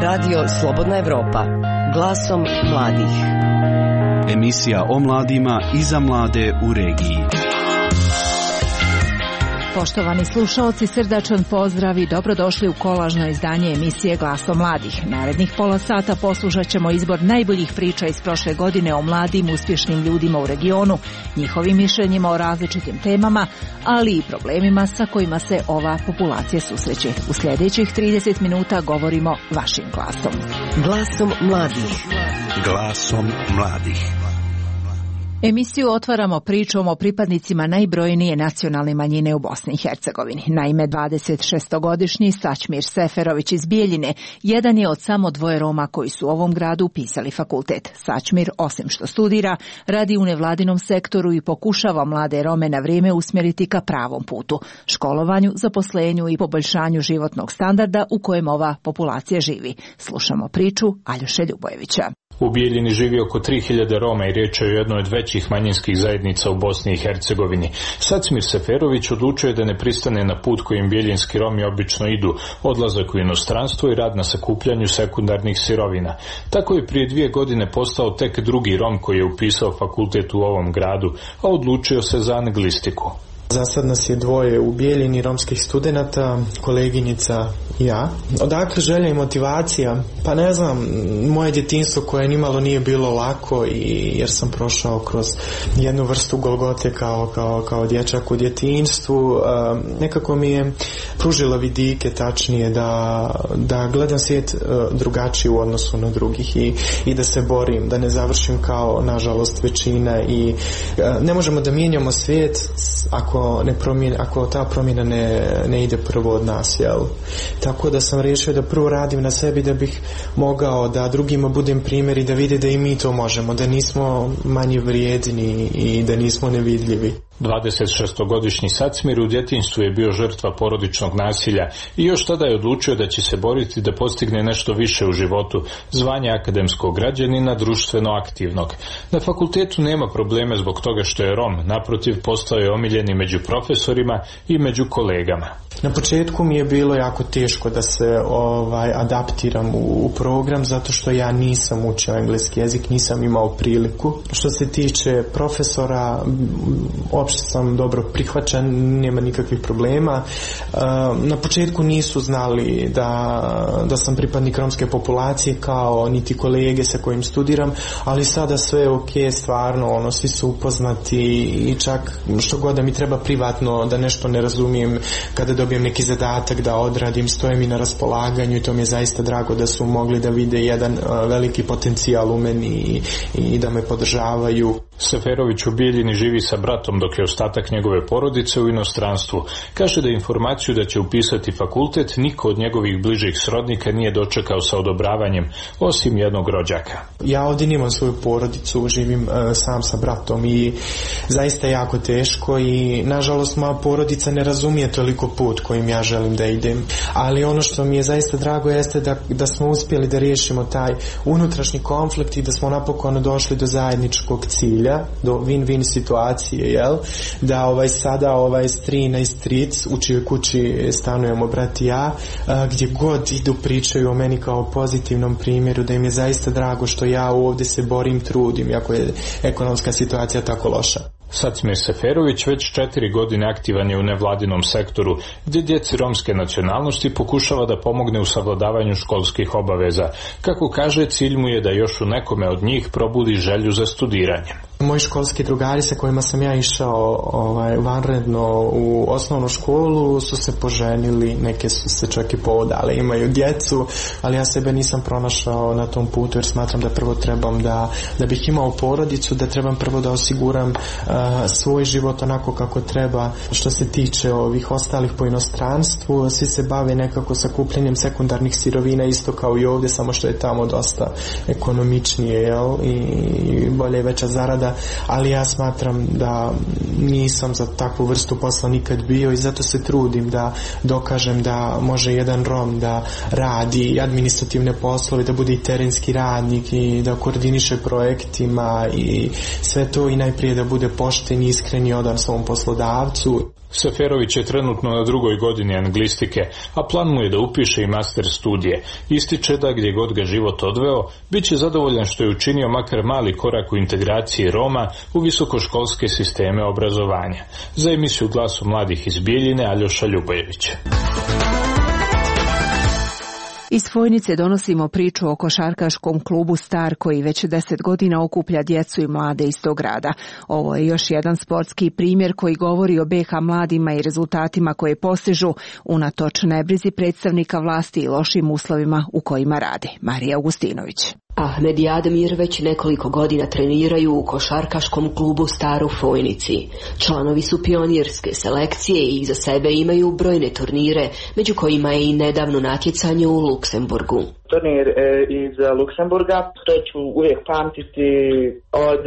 Radio Slobodna Evropa, glasom mladih. Emisija o mladima i za mlade u regiji. Poštovani slušaoci, srdačan pozdrav i dobrodošli u kolažno izdanje emisije Glasom mladih. Narednih pola sata poslušat ćemo izbor najboljih priča iz prošle godine o mladim, uspješnim ljudima u regionu, njihovim mišljenjima o različitim temama, ali i problemima sa kojima se ova populacija susreće. U sljedećih 30 minuta govorimo vašim glasom. Glasom mladih. Glasom mladih. Emisiju otvaramo pričom o pripadnicima najbrojnije nacionalne manjine u Bosni i Hercegovini. Naime, 26-godišnji Sačmir Seferović iz Bijeljine jedan je od samo dvoje Roma koji su u ovom gradu upisali fakultet. Sačmir, osim što studira, radi u nevladinom sektoru i pokušava mlade Rome na vrijeme usmjeriti ka pravom putu, školovanju, zaposlenju i poboljšanju životnog standarda u kojem ova populacija živi. Slušamo priču Aljoše Ljubojevića. U Bijeljini živi oko 3000 Roma i riječ je o jednoj od većih manjinskih zajednica u Bosni i Hercegovini. Sačmir Seferović odlučio je da ne pristane na put kojim bijeljinski Romi obično idu, odlazak u inostranstvo i rad na sakupljanju sekundarnih sirovina. Tako je prije 2 godine postao tek drugi Rom koji je upisao fakultet u ovom gradu, a odlučio se za anglistiku. Za sad nas je dvoje u Bijeljini romskih studenata, koleginica i ja. Odakle želja i motivacija? Pa ne znam, moje djetinjstvo koje nimalo nije bilo lako jer sam prošao kroz jednu vrstu golgote kao dječak u djetinjstvu. Nekako mi je pružila vidike, tačnije, da gledam svijet drugačiji u odnosu na drugih i da se borim, da ne završim kao, nažalost, većina i ne možemo da mijenjamo svijet ako ta promjena ne ide prvo od nas, jel? Tako da sam riješio da prvo radim na sebi da bih mogao da drugima budem primjer i da vide da i mi to možemo, da nismo manje vrijedni i da nismo nevidljivi. 26-godišnji Sačmir u djetinjstvu je bio žrtva porodičnog nasilja i još tada je odlučio da će se boriti da postigne nešto više u životu, zvanje akademskog građanina, društveno aktivnog. Na fakultetu nema probleme zbog toga što je Rom, naprotiv postao je omiljeni među profesorima i među kolegama. Na početku mi je bilo jako teško da se adaptiram u program zato što ja nisam učio engleski jezik, nisam imao priliku. Što se tiče profesora, uopšte sam dobro prihvaćen, nema nikakvih problema. Na početku nisu znali da sam pripadnik romske populacije kao niti kolege sa kojim studiram, ali sada sve je ok, stvarno, svi su upoznati i čak što god da mi treba privatno da nešto ne razumijem, kada dobijem neki zadatak da odradim, stoje mi na raspolaganju i to mi je zaista drago da su mogli da vide jedan veliki potencijal u meni i da me podržavaju. Seferović u Bijeljini živi sa bratom dok je ostatak njegove porodice u inostranstvu. Kaže da informaciju da će upisati fakultet niko od njegovih bližih srodnika nije dočekao sa odobravanjem, osim jednog rođaka. Ja ovdje nemam svoju porodicu, živim sam sa bratom i zaista je jako teško i nažalost moja porodica ne razumije toliko put kojim ja želim da idem. Ali ono što mi je zaista drago jeste da smo uspjeli da riješimo taj unutrašnji konflikt i da smo napokon došli do zajedničkog cilja, do win-win situacije, jel? Da sada strina i stric u čijoj kući stanujemo brat i ja, gdje god idu pričaju o meni kao pozitivnom primjeru, da im je zaista drago što ja ovdje se borim, trudim, iako je ekonomska situacija tako loša. Sačmir Seferović već 4 godine aktivan je u nevladinom sektoru, gdje djeci romske nacionalnosti pokušava da pomogne u savladavanju školskih obaveza. Kako kaže, cilj mu je da još u nekome od njih probudi želju za studiranjem. Moji školski drugari sa kojima sam ja išao vanredno u osnovnu školu su se poženili, neke su se čak i podale, imaju djecu, ali ja sebe nisam pronašao na tom putu jer smatram da prvo trebam da bih imao porodicu, da trebam prvo da osiguram svoj život onako kako treba. Što se tiče ovih ostalih po inostranstvu, svi se bave nekako sakupljanjem sekundarnih sirovina isto kao i ovdje, samo što je tamo dosta ekonomičnije, jel? I bolje veća zarada, ali ja smatram da nisam za takvu vrstu posla nikad bio i zato se trudim da dokažem da može jedan Rom da radi administrativne poslove, da bude i terenski radnik i da koordiniše projektima i sve to, i najprije da bude pošten, iskren i odan svom poslodavcu. Seferović je trenutno na 2. godini anglistike, a plan mu je da upiše i master studije. Ističe da gdje god ga život odveo, bit će zadovoljan što je učinio makar mali korak u integraciji Roma u visokoškolske sisteme obrazovanja. Za emisiju Glasom mladih iz Bijeljine, Aljoša Ljubojević. Iz Fojnice donosimo priču o košarkaškom klubu Star koji već 10 godina okuplja djecu i mlade iz tog grada. Ovo je još jedan sportski primjer koji govori o BiH mladima i rezultatima koje postižu unatoč nebrizi predstavnika vlasti i lošim uslovima u kojima rade. Marija Augustinović. Ahmed i Admir već nekoliko godina treniraju u košarkaškom klubu Star u Fojnici. Članovi su pionirske selekcije i iza sebe imaju brojne turnire, među kojima je i nedavno natjecanje u Luksemburgu. Turnir iz Luksemburga, to ću uvijek pamtiti. Od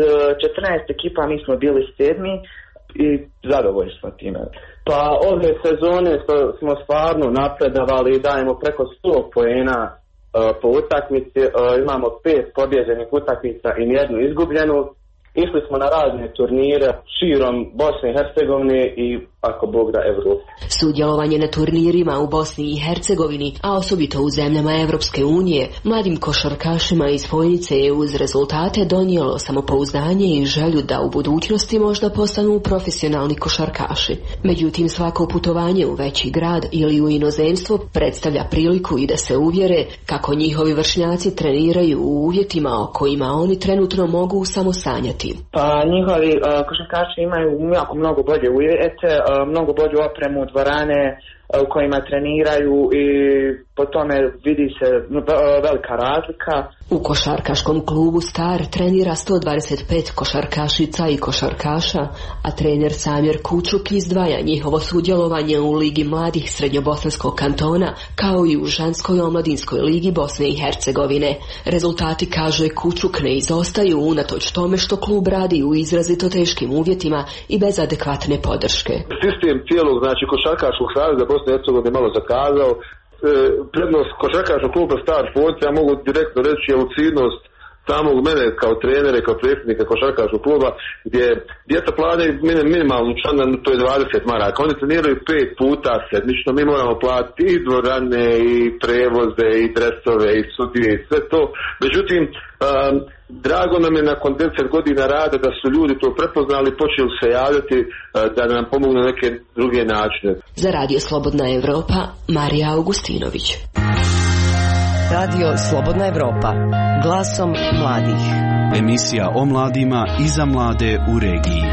14 ekipa mi smo bili 7. i zadovoljni smo time. Pa ove sezone smo stvarno napredovali i dajemo preko 100 poena po utakmici, imamo 5 pobjeđenih utakmica i nijednu izgubljenu. Išli smo na razne turnire širom Bosne i Hercegovine i ako Bog da Evrope. Sudjelovanje na turnirima u Bosni i Hercegovini, a osobito u zemljama Evropske unije, mladim košarkašima iz Fojnice je uz rezultate donijelo samopouzdanje i želju da u budućnosti možda postanu profesionalni košarkaši. Međutim, svako putovanje u veći grad ili u inozemstvo predstavlja priliku i da se uvjere kako njihovi vršnjaci treniraju u uvjetima o kojima oni trenutno mogu samo sanjati. Pa njihovi košarkaši imaju jako mnogo bolje uvjete, mnogo bolju opremu, dvorane u kojima treniraju i po tome vidi se velika razlika. U košarkaškom klubu Star trenira 125 košarkašica i košarkaša, a trener Samir Kučuk izdvaja njihovo sudjelovanje u Ligi mladih Srednjobosanskog kantona kao i u ženskoj omladinskoj ligi Bosne i Hercegovine. Rezultati, kaže Kučuk, ne izostaju unatoč tome što klub radi u izrazito teškim uvjetima i bez adekvatne podrške. Sistem cijelog, znači košarkaškog saveza Bosne i Hercegovine malo zakazao. Prednost košarkaškog kluba Star Fojnica, ja mogu direktno reći, je lucidnost samog mene kao trenera i kao predsjednika košarkaškog kluba, gdje djeca plaćaju minimalnu članarinu, to je 20 maraka. Oni treniraju 5 puta sedmično, mi moramo platiti i dvorane, i prevoze, i dresove, i sudije, i sve to. Međutim, drago nam je nakon 10 godina rada da su ljudi to prepoznali, počeli se javljati da nam pomognu na neke druge načine. Za Radio Slobodna Evropa, Marija Augustinović. Radio Slobodna Evropa, glasom mladih. Emisija o mladima i za mlade u regiji.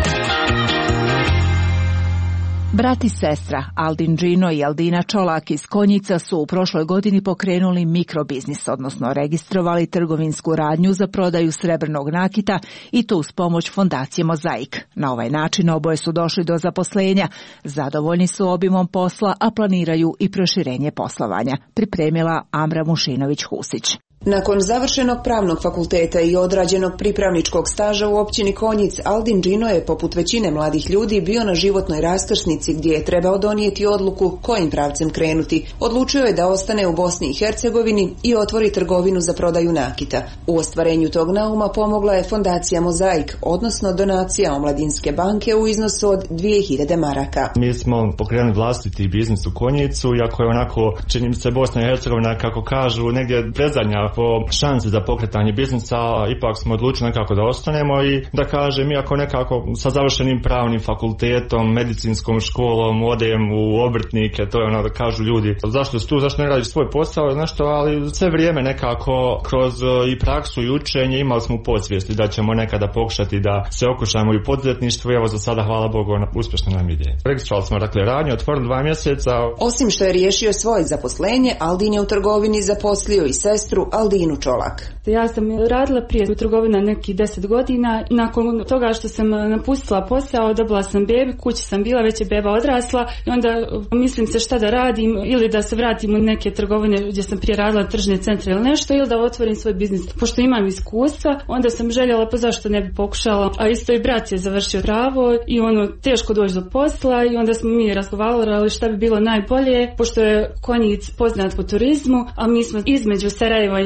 Brat i sestra Aldin Džino i Aldina Čolak iz Konjica su u prošloj godini pokrenuli mikrobiznis, odnosno registrovali trgovinsku radnju za prodaju srebrnog nakita i to uz pomoć fondacije Mozaik. Na ovaj način oboje su došli do zaposlenja. Zadovoljni su obimom posla, a planiraju i proširenje poslovanja. Pripremila Amra Mušinović-Husić. Nakon završenog pravnog fakulteta i odrađenog pripravničkog staža u općini Konjic, Aldin Džino je, poput većine mladih ljudi, bio na životnoj raskrsnici gdje je trebao donijeti odluku kojim pravcem krenuti. Odlučio je da ostane u Bosni i Hercegovini i otvori trgovinu za prodaju nakita. U ostvarenju tog nauma pomogla je fondacija Mozaik, odnosno donacija Omladinske banke u iznosu od 2000 maraka. Mi smo pokrenuli vlastiti biznis u Konjicu, iako je onako, čini mi se, Bosna i Hercegovina, kako kažu, negdje predzadnja po šanse za pokretanje biznisa, ipak smo odlučili nekako da ostanemo i da kažem, iako nekako sa završenim pravnim fakultetom, medicinskom školom, odem u obrtnike, to je ono da kažu ljudi, zašto si tu, zašto ne radiš svoj posao, nešto, ali sve vrijeme nekako kroz i praksu i učenje imali smo podsvijesti da ćemo nekada pokušati da se okušamo i u poduzetništvu, evo za sada, hvala Bogu, uspješno nam ide. Registrovali smo dakle radnju, otvorili 2 mjeseca. Osim što je riješio svoje zaposlenje, Aldin je u trgovini zaposlio i sestru Aldinu Čolak. Ja sam radila prije u trgovini nekih 10 godina. Nakon toga što sam napustila posao, dobila sam bebi, kući sam bila, već je beba odrasla i onda mislim se šta da radim, ili da se vratim u neke trgovine gdje sam prije radila, tržne centre ili nešto, ili da otvorim svoj biznis. Pošto imam iskustva, onda sam željela, pa zašto ne bi pokušala. A isto i brat je završio pravo i teško doći do posla i onda smo mi razgovarali šta bi bilo najbolje, pošto je Konjic poznat po turizmu, a mi smo između Sarajeva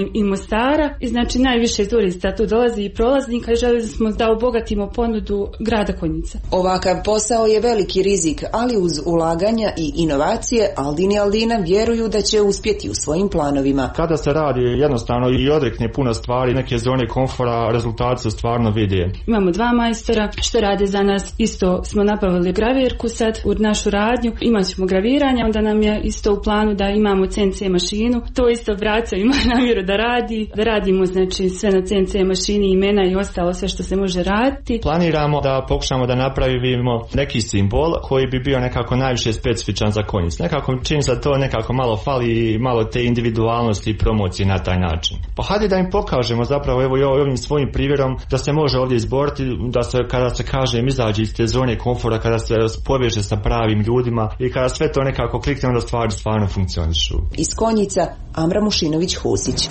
i Mostara i znači najviše turista tu dolazi i prolaznika i željeli smo da obogatimo ponudu grada Konjica. Ovakav posao je veliki rizik, ali uz ulaganja i inovacije Aldin i Aldina vjeruju da će uspjeti u svojim planovima. Kada se radi jednostavno i odrekne puno stvari, neke zone komfora, rezultati se stvarno vide. Imamo 2 majstora što rade za nas, isto smo napravili gravirku sad u našu radnju, imat ćemo graviranje, onda nam je isto u planu da imamo CNC mašinu, to isto braco ima namjeru da radimo znači sve na CNC mašini, imena i ostalo sve što se može raditi. Planiramo da pokušamo da napravimo neki simbol koji bi bio nekako najviše specifičan za Konjic. Nekako čini se to nekako malo fali, malo te individualnosti i promocije na taj način. Pa hajde da im pokažemo zapravo evo i ovim svojim primjerom da se može ovdje izboriti, da se kada se kaže izađe iz te zone komfora, kada se poveže sa pravim ljudima i kada sve to nekako klikne, onda stvari stvarno funkcionišu. Iz Konjica Amra Mušinović-Husić.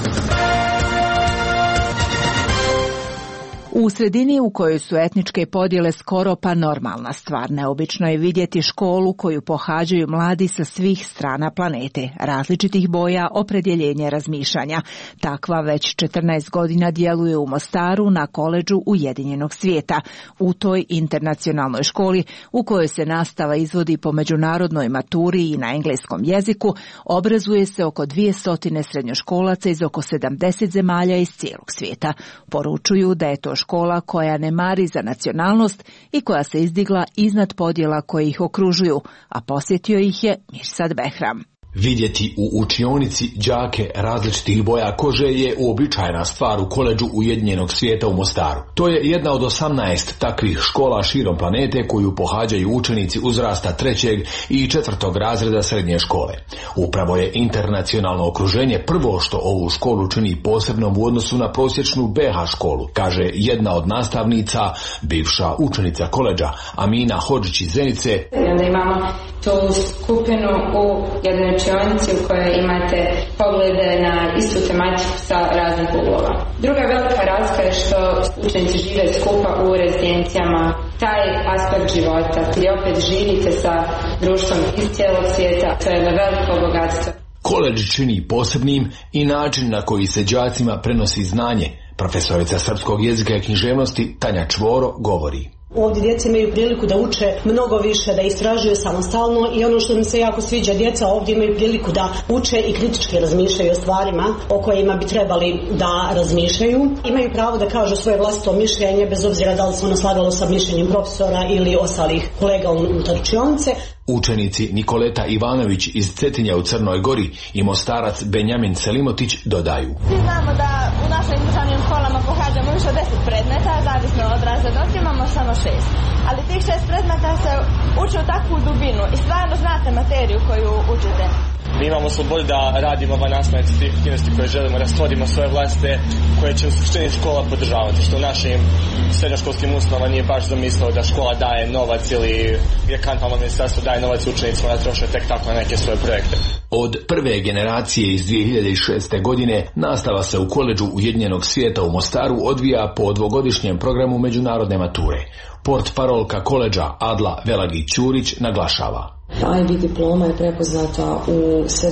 U sredini u kojoj su etničke podjele skoro pa normalna stvar, neobično je vidjeti školu koju pohađaju mladi sa svih strana planete, različitih boja, opredjeljenja, razmišljanja. Takva već 14 godina djeluje u Mostaru na koledžu Ujedinjenog svijeta. U toj internacionalnoj školi, u kojoj se nastava izvodi po međunarodnoj maturi i na engleskom jeziku, obrazuje se oko 200 srednjoškolaca iz oko 70 zemalja iz cijelog svijeta. Poručuju da je to škola koja ne mari za nacionalnost i koja se izdigla iznad podjela koje ih okružuju, a posjetio ih je Mirsad Behram. Vidjeti u učionici đake različitih boja kože je uobičajena stvar u koledžu Ujedinjenog svijeta u Mostaru. To je jedna od 18 takvih škola širom planete koju pohađaju učenici uzrasta 3. i 4. razreda srednje škole. Upravo je internacionalno okruženje prvo što ovu školu čini posebnom u odnosu na prosječnu BH školu, kaže jedna od nastavnica, bivša učenica koledža Amina Hodžić iz Zenice. Onda imamo tu skupinu u jednoj učionici u kojoj imate poglede na istu tematiku sa raznih uglova. Druga velika razlika je što učenici žive skupa u rezidencijama. Taj aspekt života gdje opet živite sa društvom iz cijelog svijeta, to je jedno veliko bogatstvo. Koledž čini posebnim i način na koji se đacima prenosi znanje. Profesorica srpskog jezika i književnosti Tanja Čvoro govori. Ovdje djeca imaju priliku da uče mnogo više, da istražuju samostalno i ono što mi se jako sviđa, djeca ovdje imaju priliku da uče i kritički razmišljaju o stvarima o kojima bi trebali da razmišljaju. Imaju pravo da kažu svoje vlastito mišljenje bez obzira da li se ono slagalo sa mišljenjem profesora ili ostalih kolega unutar učionice. Učenici Nikoleta Ivanović iz Cetinja u Crnoj Gori i Mostarac Benjamin Selimotić dodaju. Svi znamo da u našim državnim školama pohađamo više od 10 predmeta, zavisno od razreda, imamo samo 6. Ali tih 6 predmeta se uče u takvu dubinu i stvarno znate materiju koju učite. Mi imamo slobodu da radimo van nastave svih aktivnosti koje želimo, da stvorimo svoje vlastite koje će u suštini škola podržavati, što u našim srednjoškolskim ustanovama nije baš zamislio da škola daje novac ili je kantonalno ministarstvo daje novac učenicima da troše tek tako na neke svoje projekte. Od prve generacije iz 2006. godine nastava se u koledžu Ujedinjenog svijeta u Mostaru odvija po dvogodišnjem programu međunarodne mature. Portparolka koledža Adla Velagić-Ćurić naglašava. IB diploma je prepoznata u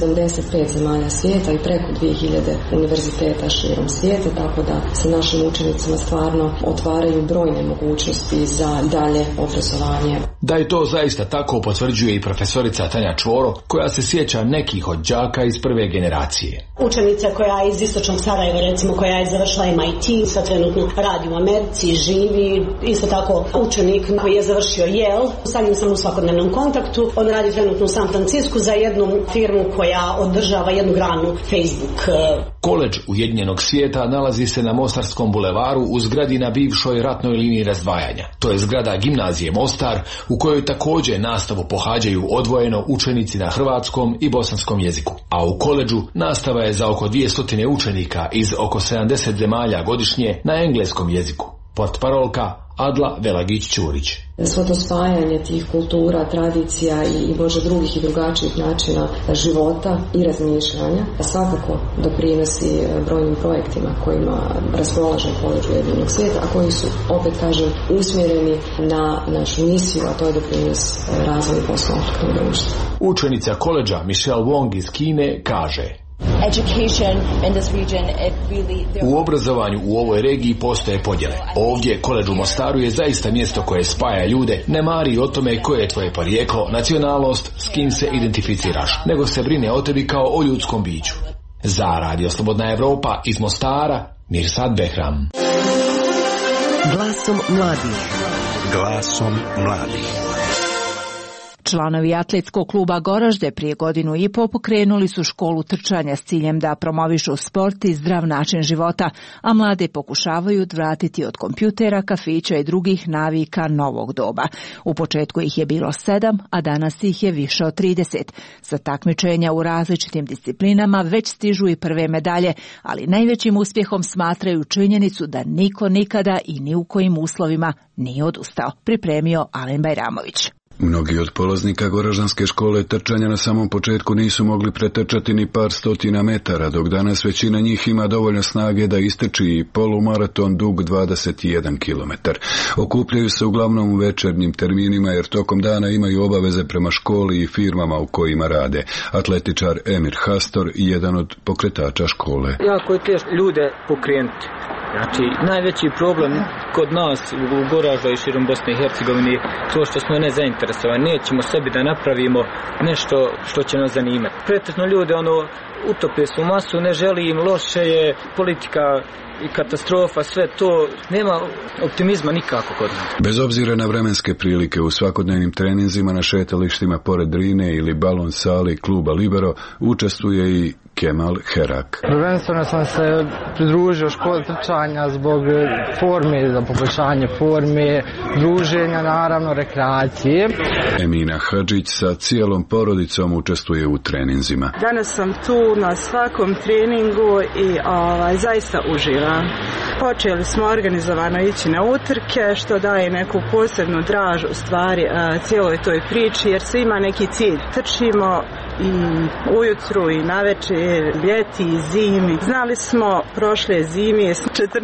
75 zemalja svijeta i preko 2000 univerziteta širom svijeta, tako da se našim učenicima stvarno otvaraju brojne mogućnosti za dalje obrazovanje. Da je to zaista tako potvrđuje i profesorica Tanja Čvoro, koja se sjeća nekih od đaka iz prve generacije. Učenica koja je iz istočnog Sarajeva, recimo, koja je završila MIT, sad trenutno radi u Americi, živi, isto tako učenik koji je završio Yale, sa njim sam u svakodnevnom kontaktu. On radi trenutno u San Francisku za jednu firmu koja održava jednu granu Facebook. Koledž Ujedinjenog svijeta nalazi se na Mostarskom bulevaru u zgradi na bivšoj ratnoj liniji razdvajanja. To je zgrada gimnazije Mostar u kojoj također nastavu pohađaju odvojeno učenici na hrvatskom i bosanskom jeziku. A u koledžu nastava je za oko 200 učenika iz oko 70 zemalja godišnje na engleskom jeziku. Portparolka Adla Velagić-Ćurić. Svo to spajanje tih kultura, tradicija i možda drugih i drugačijih načina života i razmišljanja svakako doprinosi brojnim projektima kojima raspolaže koledž Ujedinjenog svijeta, a koji su, opet kažem, usmjereni na našu misiju, a to je doprinos razvoju poslovnog društva. Učenica koledža Michelle Wong iz Kine kaže. U obrazovanju u ovoj regiji postoje podjele. Ovdje, koledž u Mostaru je zaista mjesto koje spaja ljude, ne mari o tome koje je tvoje porijeklo, nacionalnost, s kim se identificiraš, nego se brine o tebi kao o ljudskom biću. Za Radio Slobodna Evropa iz Mostara, Mirsad Behram. Glasom mladih. Glasom mladih. Članovi atletskog kluba Goražde prije 1.5 godina pokrenuli su školu trčanja s ciljem da promovišu sport i zdrav način života, a mlade pokušavaju vratiti od kompjutera, kafića i drugih navika novog doba. U početku ih je bilo 7, a danas ih je više od 30. Sa takmičenja u različitim disciplinama već stižu i prve medalje, ali najvećim uspjehom smatraju činjenicu da niko nikada i ni u kojim uslovima nije odustao. Pripremio Alen Bajramović. Mnogi od polaznika Goraždanske škole trčanja na samom početku nisu mogli pretrčati ni par stotina metara, dok danas većina njih ima dovoljno snage da istrči i polumaraton dug 21 km. Okupljaju se uglavnom u večernjim terminima jer tokom dana imaju obaveze prema školi i firmama u kojima rade. Atletičar Emir Hastor, jedan od pokretača škole. Jako je teško ljude pokrenuti. Znači, najveći problem kod nas u Goraždu i širom Bosne i Hercegovine je to što smo nezainteresovani. Nećemo sebi da napravimo nešto što će nas zanimati. Pretresno ljude utope su u masu, ne želi im, loše je, politika i katastrofa, sve to, nema optimizma nikako kod nas. Bez obzira na vremenske prilike, u svakodnevnim treninzima na šetalištima pored Drine ili balon sali kluba Libero učestvuje i Kemal Herak. Prvenstveno sam se pridružio školi trčanja zbog forme, za poboljšanje forme, druženja, naravno rekreacije. Emina Hadžić sa cijelom porodicom učestvuje u treninzima. Danas sam tu na svakom treningu i zaista uživam. Počeli smo organizovano ići na utrke, što daje neku posebnu draž u stvari cijeloj toj priči, jer svi ima neki cilj. Trčimo i ujutru i navečer, ljeti i zimi. Znali smo prošle zime 14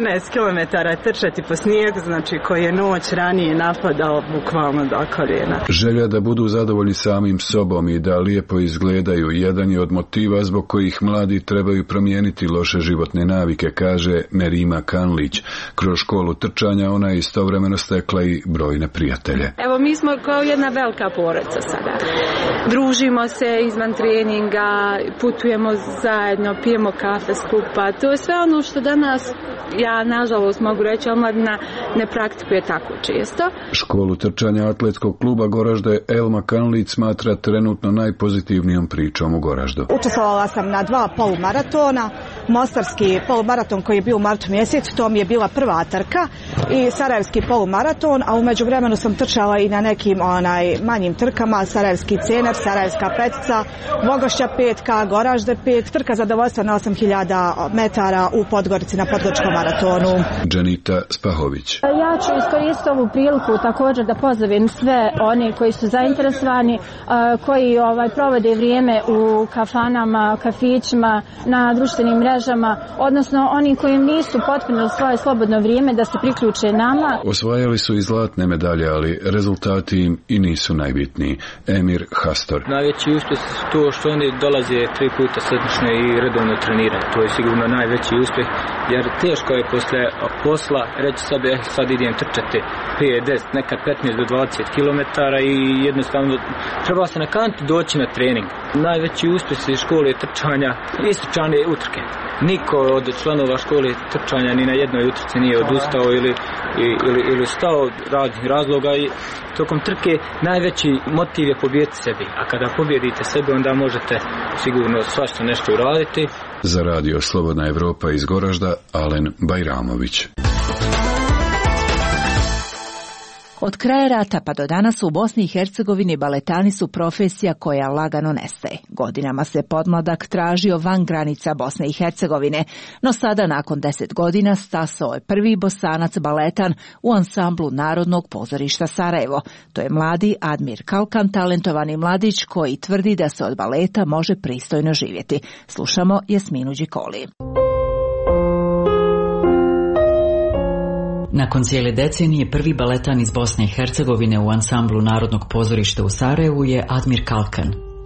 km trčati po snijeg, znači koji je noć ranije napadao bukvalno do koljena. Želja da budu zadovoljni samim sobom i da lijepo izgledaju jedan je od motiva zbog kojih mladi trebaju promijeniti loše životne navike, kaže Merima Kanlić. Kroz školu trčanja ona je istovremeno stekla i brojne prijatelje. Evo, mi smo kao jedna velika porodica sada. Družimo se izvan treninga, putujemo zajedno, pijemo kafe skupa. To je sve ono što danas, ja nažalost mogu reći, omladina ne praktikuje tako često. Školu trčanja atletskog kluba Goražde Elma Kanlić smatra trenutno najpozitivnijom pričom u Goraždu. Učestvovala sam na 2 polumaratona. Mostarski polumaraton koji je bio u martu mjesecu, to mi je bila prva trka, i sarajevski polumaraton, a u međuvremenu sam trčala i na nekim manjim trkama, sarajevski cener, sarajevska petica, Vogošća 5K, Goražde 5, trka zadovoljstva na 8000 metara u Podgorici na Podgoričkom maratonu. Džanita Spahović. Ja ću iskoristiti ovu priliku također da pozdravim sve oni koji su zainteresovani, koji provode vrijeme u kafanama, kafićima, na društvenim mrežama, odnosno oni koji nisu potpunili svoje slobodno vrijeme da se priključe nama. Osvajali su i zlatne medalje, ali rezultati im i nisu najbitniji. Emir Hastor. Najveći uspjeh su to što oni dolaze 3 puta sedmično i redovno treniraju. To je sigurno najveći uspjeh, jer teško je posle posla reći sebi sad idem trčati 5, 10, nekad 15 do 20 km i jednostavno treba se nakaniti doći na trening. Najveći uspjeh iz škole trčanja istrčane utrke. Niko od članova škole trčanja ni na jednoj utrci nije odustao ili stao raznih razloga, i tokom trke najveći motiv je pobijediti sebi, a kada pobjedite sebe onda možete sigurno svašta nešto uraditi. Za Radio Slobodna Evropa iz Goražda, Alen Bajramović. Od kraja rata pa do danas u Bosni i Hercegovini baletani su profesija koja lagano nestaje. Godinama se podmladak tražio van granica Bosne i Hercegovine, no sada nakon 10 godina stasao je prvi Bosanac baletan u ansamblu Narodnog pozorišta Sarajevo. To je mladi Admir Kalkan, talentovani mladić koji tvrdi da se od baleta može pristojno živjeti. Slušamo Jasminu Đikoli. Nakon cijele decenije prvi baletan iz Bosne i Hercegovine u ansamblu Narodnog pozorišta u Sarajevu je Admir Kalkan.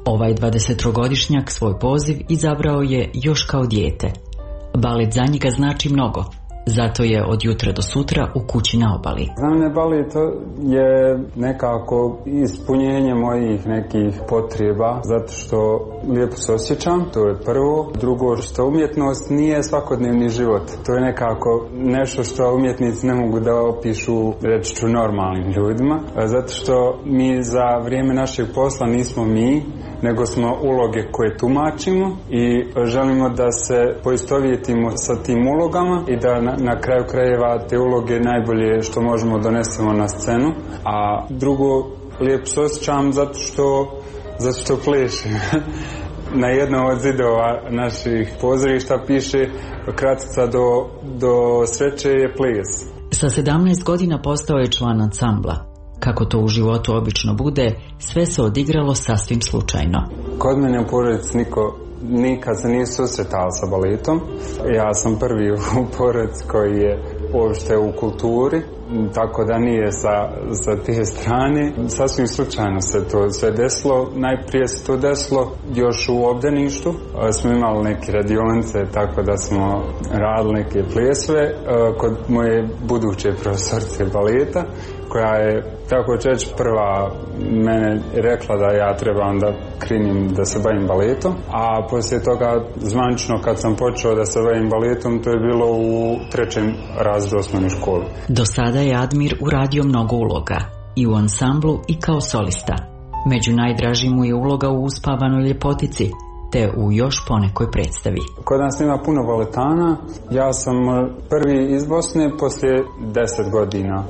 Ovaj 23-godišnjak svoj poziv izabrao je još kao dijete. Balet za njega znači mnogo, zato je od jutra do sutra u kući na obali. Za mene balet je nekako ispunjenje mojih nekih potreba, zato što lijepo se osjećam, to je prvo. Drugo, što umjetnost nije svakodnevni život. To je nekako nešto što umjetnici ne mogu da opišu, reći ću, normalnim ljudima, zato što mi za vrijeme našeg posla nismo mi, nego smo uloge koje tumačimo i želimo da se poistovjetimo sa tim ulogama i da na kraju krajeva te uloge najbolje što možemo donesemo na scenu. A drugo, lijepo se osjećam zato što plešim. Na jednom od zidova naših pozorišta piše kratica do sreće je ples. Sa 17 godina postao je član ansambla. Kako to u životu obično bude, sve se odigralo sasvim slučajno. Kod mene u porodici nikad se nije susretao sa baletom. Ja sam prvi u porodici koji je uopšte u kulturi, tako da nije sa te strane. Sasvim slučajno se to sve desilo. Najprije se to desilo još u obdaništu. Smo imali neke radionice, tako da smo radili neke plesove kod moje buduće profesorice baleta, koja je, tako reći, prva mene rekla da ja trebam da krenim da se bavim baletom, a poslije toga zvanično kad sam počeo da se bavim baletom, to je bilo u 3. razredu osnovne škole. Do sada je Admir uradio mnogo uloga, i u ansamblu i kao solista. Među najdražim mu je uloga u Uspavanoj ljepotici, te u još ponekoj predstavi. Kod nas ima puno baletana. Ja sam prvi iz Bosne poslije 10 godina,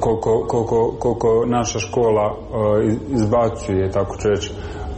koliko naša škola izbacuje, tako ću reći,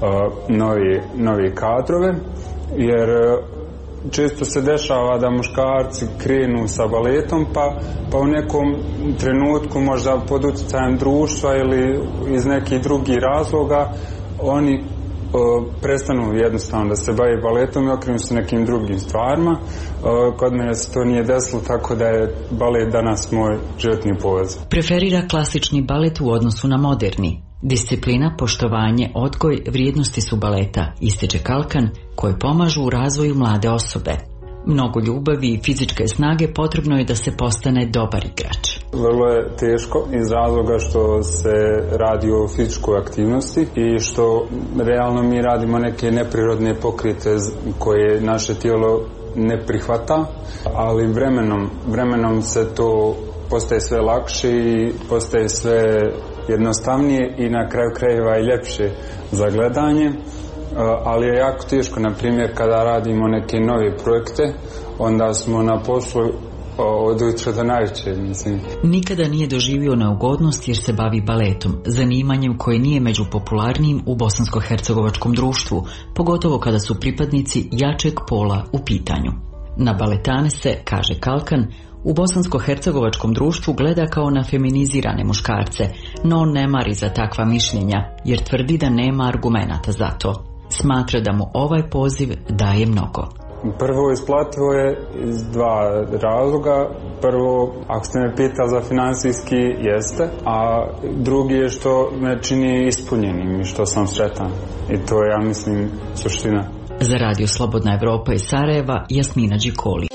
novi kadrove, jer često se dešava da muškarci krenu sa baletom, pa u nekom trenutku, možda pod utjecajem društva ili iz nekih drugih razloga, oni prestanu jednostavno da se bave baletom i okrenu se nekim drugim stvarima. Kod mene se to nije desilo, tako da je balet danas moj životni poziv. Preferira klasični balet u odnosu na moderni. Disciplina, poštovanje, odgoj, vrijednosti su baleta, ističe Kalkan, koje pomažu u razvoju mlade osobe. Mnogo ljubavi i fizičke snage potrebno je da se postane dobar igrač. Vrlo je teško iz razloga što se radi o fizičkoj aktivnosti i što realno mi radimo neke neprirodne pokrete koje naše tijelo ne prihvata, ali vremenom se to postaje sve lakše i postaje sve jednostavnije i na kraju krajeva i ljepše za gledanje. Ali je jako teško, na primjer, kada radimo neke nove projekte, onda smo na poslu od ujutra do navečer, mislim. Nikada nije doživio neugodnost jer se bavi baletom, zanimanjem koje nije među popularnijim u bosansko-hercegovačkom društvu, pogotovo kada su pripadnici jačeg pola u pitanju. Na baletane se, kaže Kalkan, u bosansko-hercegovačkom društvu gleda kao na feminizirane muškarce, no on ne mari za takva mišljenja, jer tvrdi da nema argumenata za to. Smatra da mu ovaj poziv daje mnogo. Prvo, isplativo je iz dva razloga. Prvo, ako ste me pitali za finansijski, jeste, a drugi je što me čini ispunjenim i što sam sretan. I to je, ja mislim, suština. Za Radio Slobodna Evropa iz Sarajeva, Jasmina Đikoli.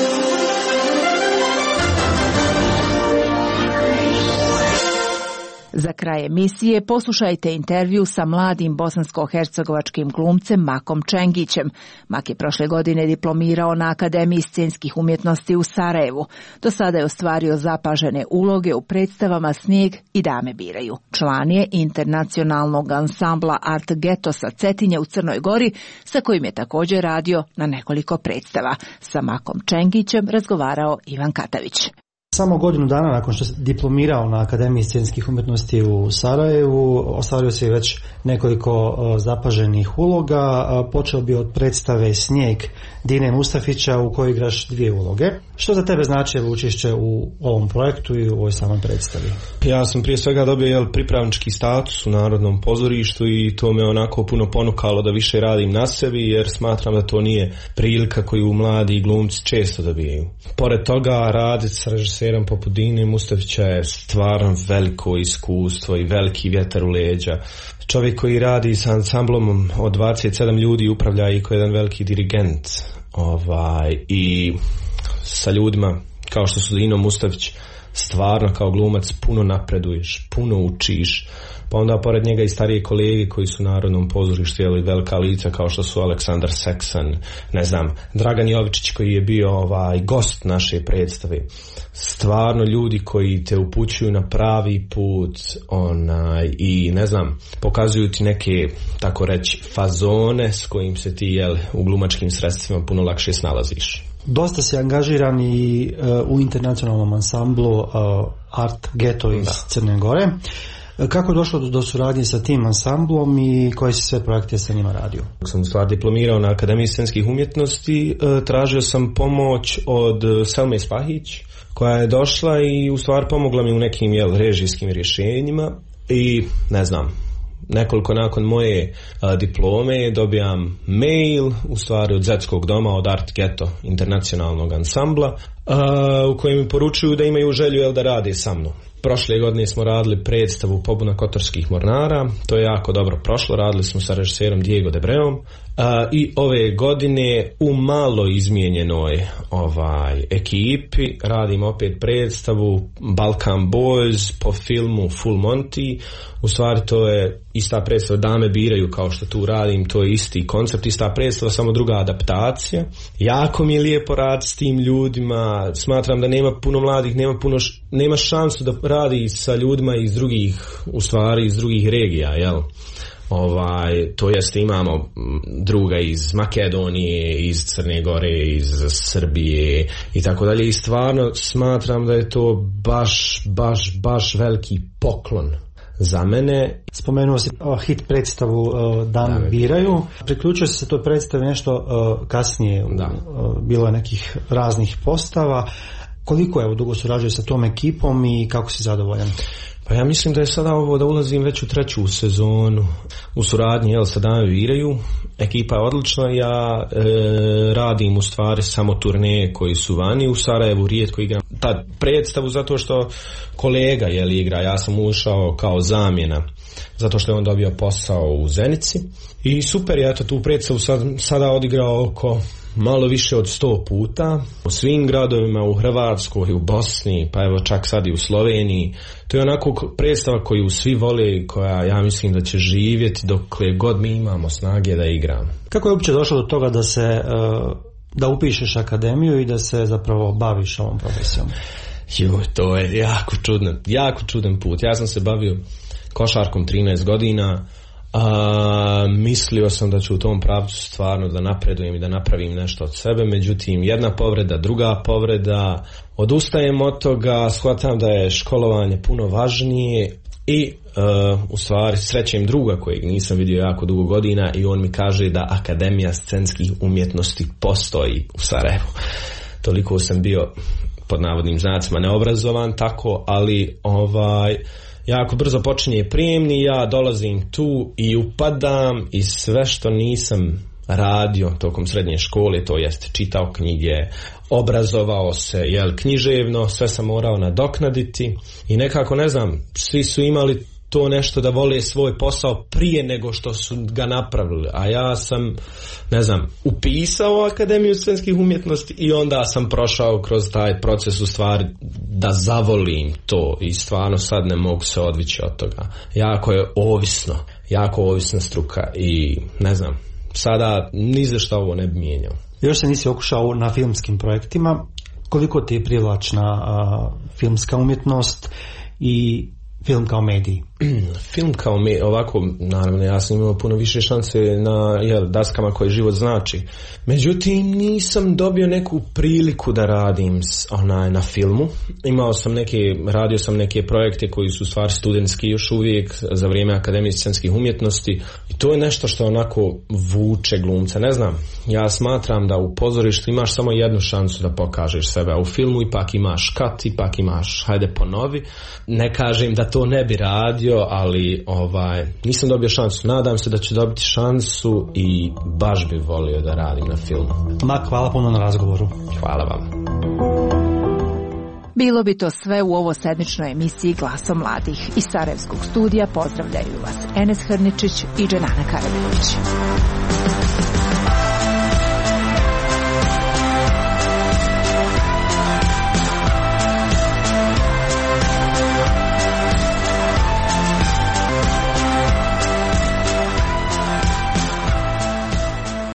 Za kraj emisije poslušajte intervju sa mladim bosansko-hercegovačkim glumcem Makom Čengićem. Mak je prošle godine diplomirao na Akademiji scenskih umjetnosti u Sarajevu. Do sada je ostvario zapažene uloge u predstavama Snijeg i Dame biraju. Član je internacionalnog ansambla Art Geto sa Cetinje u Crnoj Gori, sa kojim je također radio na nekoliko predstava. Sa Makom Čengićem razgovarao Ivan Katavić. Samo godinu dana nakon što se diplomirao na Akademiji scenskih umjetnosti u Sarajevu, ostvario se već nekoliko zapaženih uloga. Počeo bi od predstave Snijeg Dine Mustafića u kojoj igraš 2 uloge. Što za tebe znači učešće u ovom projektu i u ovoj samoj predstavi? Ja sam prije svega dobio pripravnički status u Narodnom pozorištu i to me onako puno ponukalo da više radim na sebi, jer smatram da to nije prilika koju mladi glumci često dobijaju. Pored toga raditi s režiserom režiserom poput Dine Mustafića je stvarno veliko iskustvo i veliki vjetar u leđa. Čovjek koji radi sa ansamblom od 27 ljudi, upravlja i kao jedan veliki dirigent i sa ljudima kao što su Dino Mustafić, stvarno kao glumac puno napreduješ, puno učiš. Pa onda pored njega i starije kolege koji su u Narodnom pozorištu, velika lica kao što su Aleksandar Seksan, ne znam, Dragan Jovičić koji je bio gost naše predstave. Stvarno ljudi koji te upućuju na pravi put i ne znam, pokazuju ti neke, tako reći, fazone s kojim se ti u glumačkim sredstvima puno lakše snalaziš. Dosta si angažiran i u internacionalnom ansamblu Art Ghetto iz Crne Gore. Kako je došlo do suradnje sa tim ansamblom i koje si sve projekte sa njima radio? Dok sam u stvari diplomirao na Akademiji scenskih umjetnosti, tražio sam pomoć od Selme Spahić, koja je došla i u stvari pomogla mi u nekim režijskim rješenjima i ne znam, nekoliko nakon moje diplome dobijam mail u stvari od Zetskog doma, od Art Ghetto internacionalnog ansambla, u kojem mi poručuju da imaju želju da rade sa mnom. Prošle godine smo radili predstavu Pobuna kotorskih mornara, to je jako dobro prošlo, radili smo sa režiserom Diego Debreom i ove godine u malo izmijenjenoj ekipi radim opet predstavu Balkan Boys po filmu Full Monty. U stvari to je ista predstava, Dame biraju, kao što tu radim, to je isti koncept, ista predstava, samo druga adaptacija. Jako mi je lijepo rad s tim ljudima, smatram da nema puno mladih, nema šansu da radi sa ljudima iz drugih regija, jel? To jeste, imamo druga iz Makedonije, iz Crne Gore, iz Srbije i tako dalje, i stvarno smatram da je to baš veliki poklon za mene. Spomenuo si hit predstavu Dame biraju. Priključio se toj predstavi nešto kasnije. Bilo je nekih raznih postava. Koliko je dugo surađuje sa tom ekipom i kako si zadovoljan? Pa ja mislim da je sada ovo da ulazim već u 3. sezonu u suradnji sa Dame biraju. Ekipa je odlična, ja radim u stvari samo turneje koji su vani, u Sarajevu rijetko igram ta predstavu zato što kolega igra, ja sam ušao kao zamjena zato što je on dobio posao u Zenici i super je, tu predstavu sada odigrao oko malo više od 100 puta u svim gradovima, u Hrvatskoj, u Bosni, pa evo čak sad i u Sloveniji. To je onako predstava koju svi vole, koja ja mislim da će živjeti dokle god mi imamo snage da igram. Kako je uopće došlo do toga da upišeš akademiju i da se zapravo baviš ovom profesijom? To je jako čudan put. Ja sam se bavio košarkom 13 godina, mislio sam da ću u tom pravcu stvarno da napredujem i da napravim nešto od sebe, međutim jedna povreda, druga povreda, odustajem od toga, shvatam da je školovanje puno važnije i u stvari srećem druga kojeg nisam vidio jako dugo godina i on mi kaže da Akademija scenskih umjetnosti postoji u Sarajevu. Toliko sam bio pod navodnim znacima neobrazovan tako, ali jako brzo počinje prijemni, ja dolazim tu i upadam i sve što nisam radio tokom srednje škole, to jest čitao knjige, obrazovao se književno, sve sam morao nadoknaditi i nekako ne znam, svi su imali to nešto da vole svoj posao prije nego što su ga napravili, a ja sam, ne znam, upisao Akademiju scenskih umjetnosti i onda sam prošao kroz taj proces u stvari da zavolim to i stvarno sad ne mogu se odvići od toga. Jako ovisna struka i ne znam, sada ni za što ovo ne bi mijenjao. Još se nisi okušao na filmskim projektima, koliko ti je privlačna filmska umjetnost i film kao medij? Film kao medij, ovako, naravno, ja sam imao puno više šanse na daskama koje život znači. Međutim, nisam dobio neku priliku da radim na filmu. Radio sam neke projekte koji su stvar studentski još uvijek za vrijeme Akademije scenskih umjetnosti i to je nešto što onako vuče glumca. Ne znam, ja smatram da u pozorištu imaš samo jednu šansu da pokažeš sebe, a u filmu ipak imaš kat, ipak imaš hajde ponovi. Ne kažem da to ne bi radio, ali nisam dobio šansu. Nadam se da ću dobiti šansu i baš bi volio da radim na filmu. Mak, hvala puno na razgovoru. Hvala vam. Bilo bi to sve u ovo sedmičnoj emisiji Glasom mladih. Iz Sarajevskog studija pozdravljaju vas Enes Hrničić i Dženana Karabegović.